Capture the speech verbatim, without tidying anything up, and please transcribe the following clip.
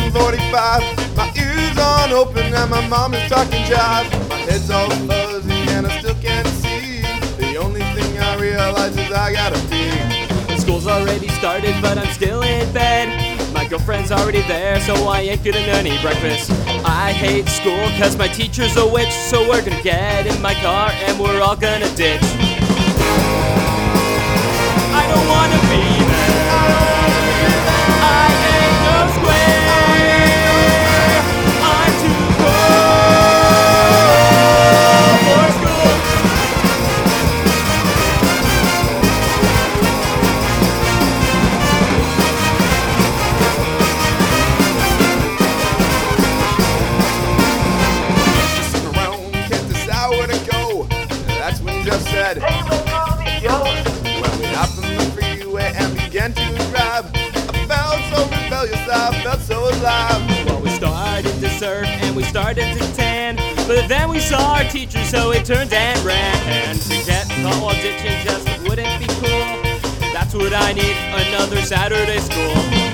seven forty-five. My ears aren't open and my mom is talking jive. My head's all fuzzy and I still can't see. The only thing I realize is I gotta pee. School's already started, but I'm still in bed. My girlfriend's already there, so I ain't gonna any breakfast. I hate school cause my teacher's a witch, so we're gonna get in my car and we're all gonna ditch. I don't wanna be there. I ain't no square. I'm too cool for school. That's when Jeff said, "Hey, what's wrong with you?" When we hopped on the freeway and began to drive, I felt so rebellious, I felt so alive. Well, we started to surf and we started to tan, but then we saw our teacher, so we turned and ran. And to get caught while ditching just wouldn't be cool. That's what I need, another Saturday school.